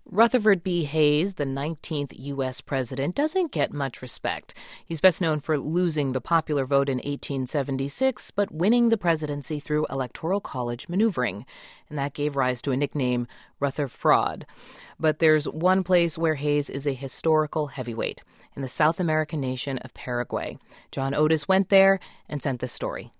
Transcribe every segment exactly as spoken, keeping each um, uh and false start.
Rutherford B. Hayes, the nineteenth U S president, doesn't get much respect. He's best known for losing the popular vote in eighteen seventy-six, but winning the presidency through electoral college maneuvering. And that gave rise to a nickname, Rutherfraud. But there's one place where Hayes is a historical heavyweight, in the South American nation of Paraguay. John Otis went there and sent this story.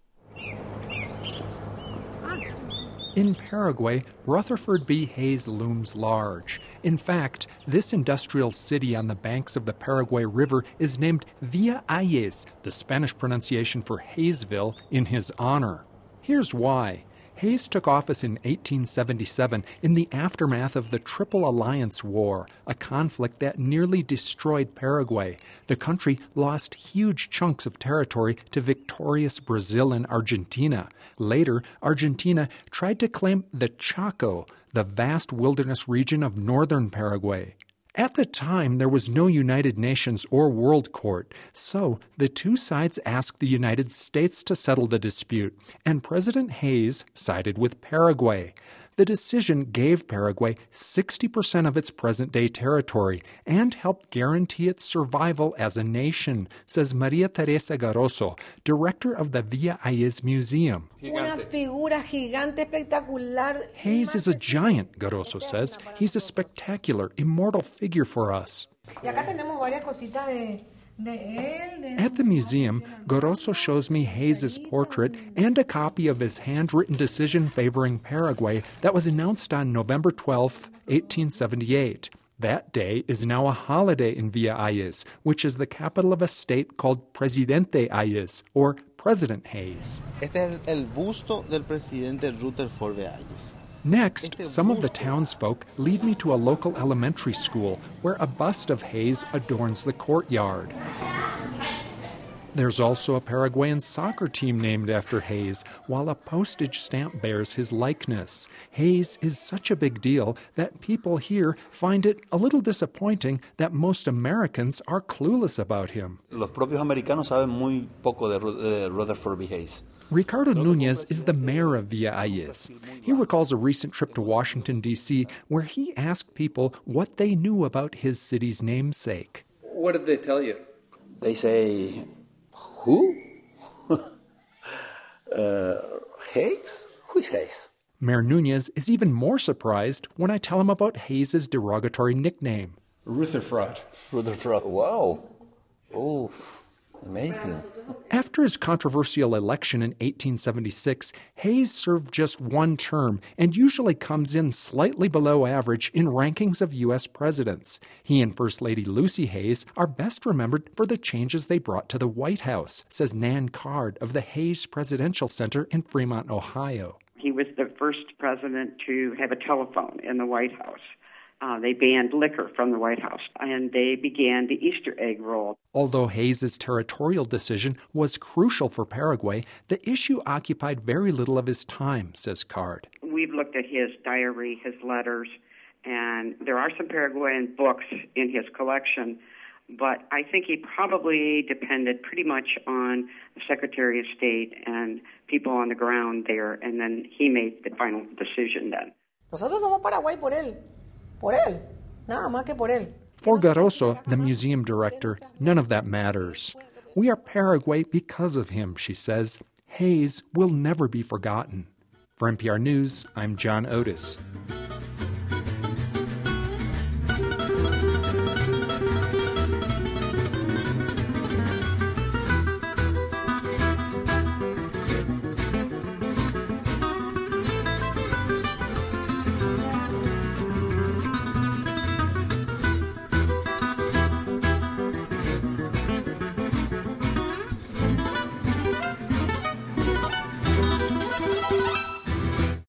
In Paraguay, Rutherford B. Hayes looms large. In fact, this industrial city on the banks of the Paraguay River is named Villa Hayes, the Spanish pronunciation for Hayesville, in his honor. Here's why. Hayes took office in eighteen seventy-seven in the aftermath of the Triple Alliance War, a conflict that nearly destroyed Paraguay. The country lost huge chunks of territory to victorious Brazil and Argentina. Later, Argentina tried to claim the Chaco, the vast wilderness region of northern Paraguay. At the time, there was no United Nations or World Court, so the two sides asked the United States to settle the dispute, and President Hayes sided with Paraguay. The decision gave Paraguay sixty percent of its present-day territory and helped guarantee its survival as a nation, says Maria Teresa Garoso, director of the Villa Hayes Museum. Una figura gigante espectacular. Hayes is a giant, Garoso says. He's a spectacular, immortal figure for us. Y acá tenemos varias cositas de... At the museum, Garoso shows me Hayes' portrait and a copy of his handwritten decision favoring Paraguay that was announced on November twelfth, eighteen seventy-eight. That day is now a holiday in Villa Hayes, which is the capital of a state called Presidente Hayes, or President Hayes. Este es el busto del presidente Rutherford B. Hayes. Next, some of the townsfolk lead me to a local elementary school where a bust of Hayes adorns the courtyard. There's also a Paraguayan soccer team named after Hayes, while a postage stamp bears his likeness. Hayes is such a big deal that people here find it a little disappointing that most Americans are clueless about him. Los propios americanos saben muy poco de Rutherford B. Hayes. Ricardo Núñez is the mayor of Villa Hayes. He recalls a recent trip to Washington, D C, where he asked people what they knew about his city's namesake. What did they tell you? They say, who? uh, Hayes? Who is Hayes? Mayor Núñez is even more surprised when I tell him about Hayes' derogatory nickname. Rutherfraud. Rutherfraud. Wow. Oof. Amazing. After his controversial election in eighteen seventy-six, Hayes served just one term and usually comes in slightly below average in rankings of U S presidents. He and First Lady Lucy Hayes are best remembered for the changes they brought to the White House, says Nan Card of the Hayes Presidential Center in Fremont, Ohio. He was the first president to have a telephone in the White House. Uh, they banned liquor from the White House, and they began the Easter egg roll. Although Hayes' territorial decision was crucial for Paraguay, the issue occupied very little of his time, says Card. We've looked at his diary, his letters, and there are some Paraguayan books in his collection, but I think he probably depended pretty much on the Secretary of State and people on the ground there, and then he made the final decision then. Nosotros somos Paraguay por él. Por él. Nada más que por él. For Garoso, the museum director, none of that matters. We are Paraguay because of him, she says. Hayes will never be forgotten. For N P R News, I'm John Otis.